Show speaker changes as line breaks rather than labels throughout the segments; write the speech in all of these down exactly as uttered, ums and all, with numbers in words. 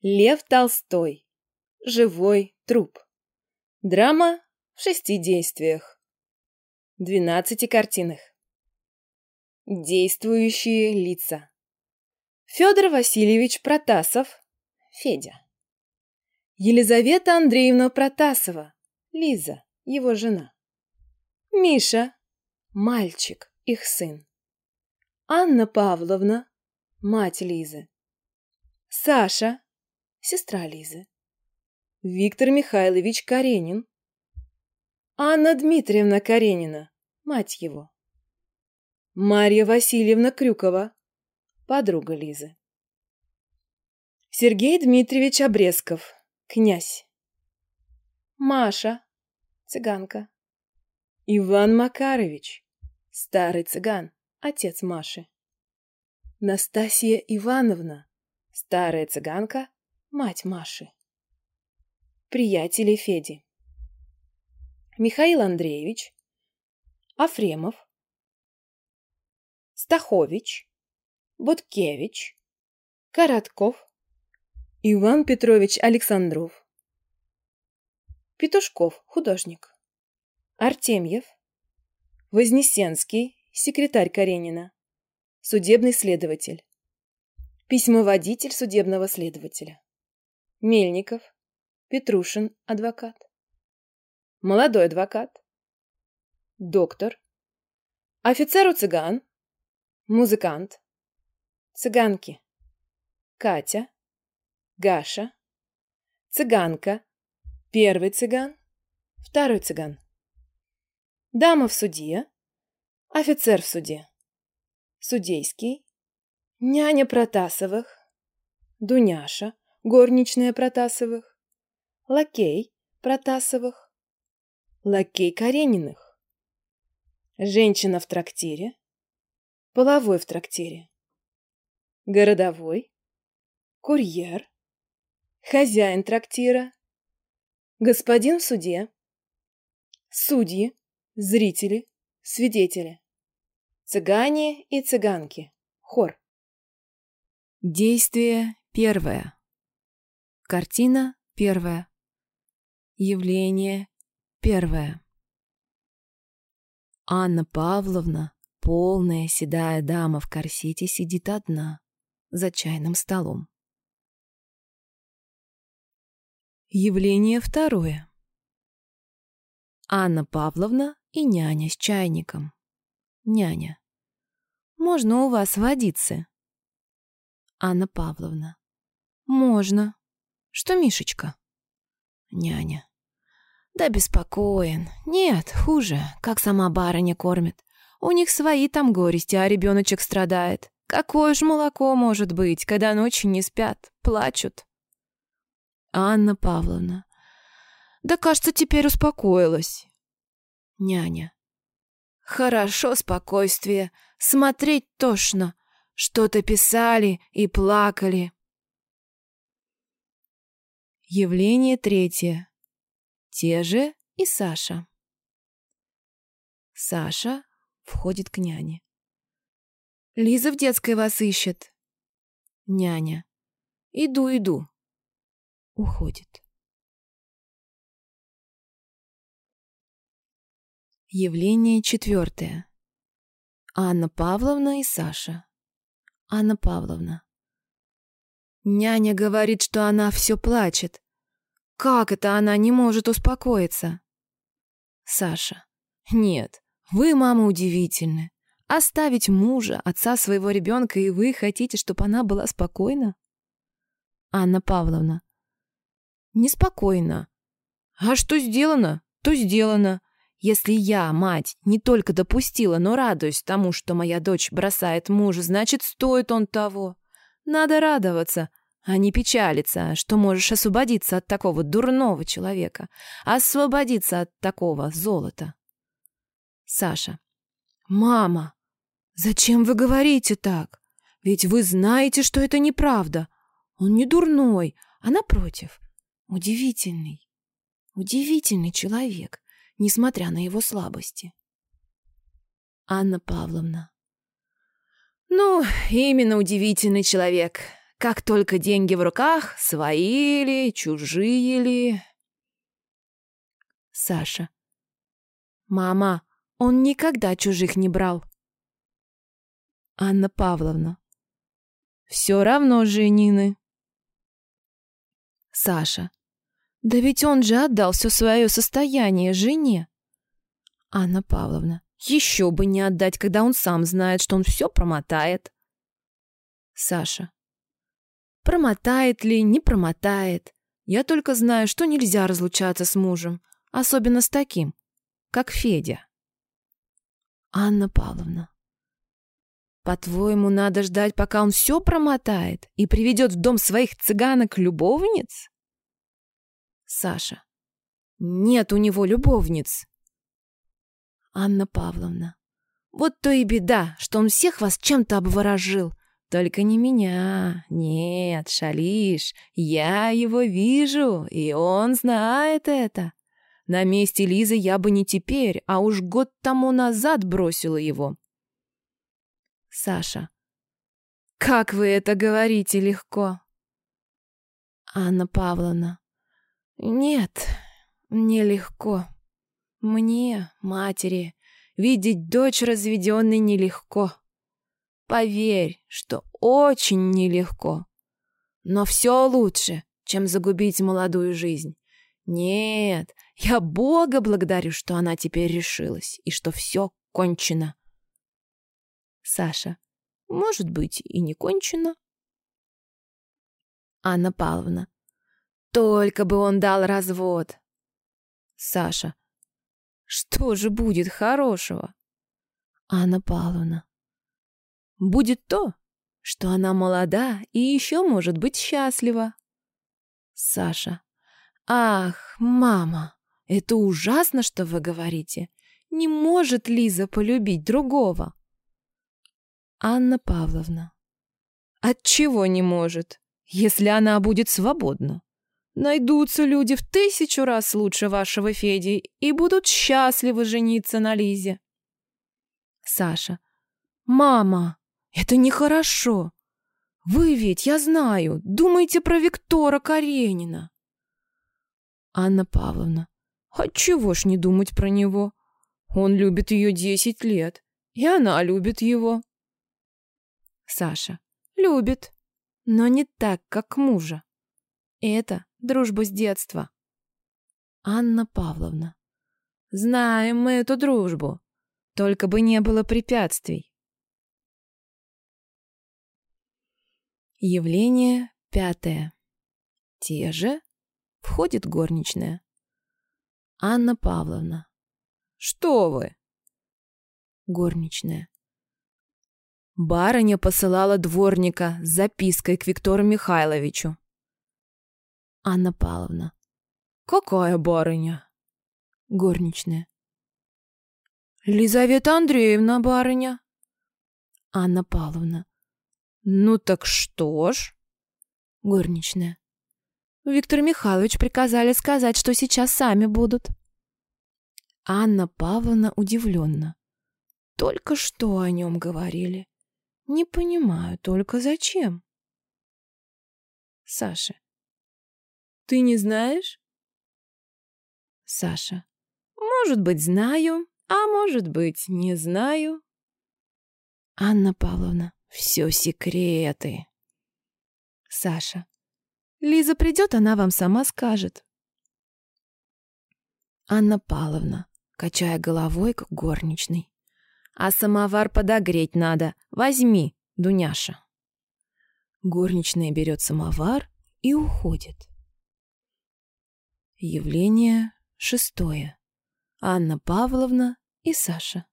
Лев Толстой. Живой труп. Драма в шести действиях. Двенадцати картинах. Действующие лица. Федор Васильевич Протасов, Федя. Елизавета Андреевна Протасова, Лиза, его жена. Миша, мальчик, их сын. Анна Павловна, мать Лизы. Саша, сестра Лизы. Виктор Михайлович Каренин. Анна Дмитриевна Каренина, мать его. Марья Васильевна Крюкова, подруга Лизы. Сергей Дмитриевич Обрезков, князь. Маша, цыганка. Иван Макарович, старый цыган, отец Маши. Настасья Ивановна, старая цыганка, мать Маши. Приятели Феди. Михаил Андреевич, Афремов, Стахович, Буткевич, Коротков, Иван Петрович Александров, Петушков, художник, Артемьев, Вознесенский, секретарь Каренина, судебный следователь, письмоводитель судебного следователя, Мельников, Петрушин, адвокат, молодой адвокат, доктор, офицер у цыган, музыкант, цыганки, Катя, Гаша, цыганка, первый цыган, второй цыган, дама в суде, офицер в суде, судейский, няня Протасовых, Дуняша, горничная Протасовых, лакей Протасовых, лакей Карениных, женщина в трактире, половой в трактире, городовой, курьер, хозяин трактира, господин в суде, судьи, зрители, свидетели, цыгане и цыганки, хор. Действие первое. Картина первая. Явление первое. Анна Павловна, полная седая дама в корсете, сидит одна за чайным столом. Явление второе. Анна Павловна и няня с чайником. Няня. Можно у вас водиться? Анна Павловна. Можно. Что, Мишечка? Няня. Да беспокоен. Нет, хуже, как сама барыня кормит. У них свои там горести, а ребеночек страдает. Какое ж молоко может быть, когда ночью не спят, плачут? Анна Павловна. Да, кажется, теперь успокоилась. Няня. Хорошо спокойствие. Смотреть тошно. Что-то писали и плакали. Явление третье. Те же и Саша. Саша входит к няне. Лиза в детской вас ищет. Няня. Иду, иду. Уходит. Явление четвертое. Анна Павловна и Саша. Анна Павловна. Няня говорит, что она все плачет. Как это она не может успокоиться? Саша. Нет, вы, мама, удивительны. Оставить мужа, отца своего ребенка, и вы хотите, чтобы она была спокойна? Анна Павловна. Неспокойно. А что сделано, то сделано. Если я, мать, не только допустила, но радуюсь тому, что моя дочь бросает мужа, значит, стоит он того. Надо радоваться, а не печалиться, что можешь освободиться от такого дурного человека, освободиться от такого золота. Саша. Мама, зачем вы говорите так? Ведь вы знаете, что это неправда. Он не дурной, а напротив, удивительный, удивительный человек, несмотря на его слабости. Анна Павловна. Ну, именно удивительный человек. Как только деньги в руках, свои ли, чужие ли. Саша. Мама, он никогда чужих не брал. Анна Павловна. Все равно женины. Саша. Да ведь он же отдал все свое состояние жене. Анна Павловна. Еще бы не отдать, когда он сам знает, что он все промотает. Саша. Промотает ли, не промотает. Я только знаю, что нельзя разлучаться с мужем, особенно с таким, как Федя. Анна Павловна. По-твоему, надо ждать, пока он все промотает и приведет в дом своих цыганок-любовниц? Саша. Нет у него любовниц. Анна Павловна. Вот то и беда, что он всех вас чем-то обворожил. Только не меня. Нет, шалишь. Я его вижу, и он знает это. На месте Лизы я бы не теперь, а уж год тому назад бросила его. Саша. Как вы это говорите легко. Анна Павловна. Нет, нелегко. Мне, матери, видеть дочь разведенной нелегко. Поверь, что очень нелегко. Но все лучше, чем загубить молодую жизнь. Нет, я Бога благодарю, что она теперь решилась, и что все кончено. Саша. Может быть, и не кончено. Анна Павловна. Только бы он дал развод. Саша. Что же будет хорошего? Анна Павловна. Будет то, что она молода и еще может быть счастлива. Саша. Ах, мама, это ужасно, что вы говорите. Не может Лиза полюбить другого. Анна Павловна. Отчего не может, если она будет свободна? Найдутся люди в тысячу раз лучше вашего Феди и будут счастливы жениться на Лизе. Саша. Мама, это нехорошо. Вы ведь, я знаю, думаете про Виктора Каренина. Анна Павловна. Отчего ж не думать про него? Он любит ее десять лет, и она любит его. Саша. Любит, но не так, как мужа. Это дружба с детства. Анна Павловна. Знаем мы эту дружбу, только бы не было препятствий. Явление пятое. Те же. Входит горничная. Анна Павловна. Что вы? Горничная. Барыня посылала дворника с запиской к Виктору Михайловичу. Анна Павловна. Какая барыня? Горничная. Лизавета Андреевна, барыня. Анна Павловна. Ну так что ж? Горничная. Виктор Михайлович приказали сказать, что сейчас сами будут. Анна Павловна удивленно. Только что о нем говорили. Не понимаю, только зачем? Саша. Ты не знаешь? Саша. Может быть, знаю, а может быть, не знаю. Анна Павловна. Все секреты. Саша. Лиза придет, она вам сама скажет. Анна Павловна, качая головой, как горничной. А самовар подогреть надо. Возьми, Дуняша. Горничная берет самовар и уходит. Явление шестое. Анна Павловна и Саша.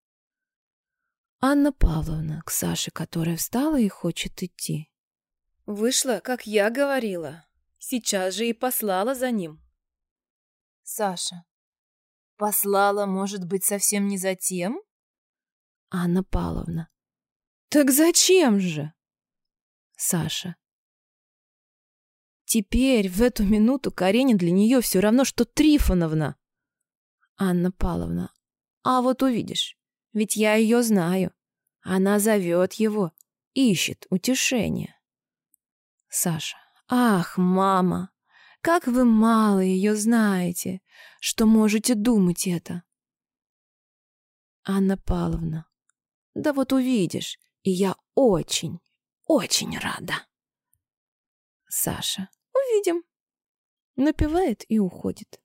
Анна Павловна к Саше, которая встала и хочет идти. Вышла, как я говорила. Сейчас же и послала за ним. Саша. Послала, может быть, совсем не за тем? Анна Павловна. Так зачем же? Саша. Теперь, в эту минуту, Каренин для нее все равно, что Трифоновна. Анна Павловна. А вот увидишь, ведь я ее знаю. Она зовет его, ищет утешения. Саша. Ах, мама, как вы мало ее знаете, что можете думать это. Анна Павловна. Да вот увидишь, и я очень, очень рада. Саша. Увидим. Напевает и уходит.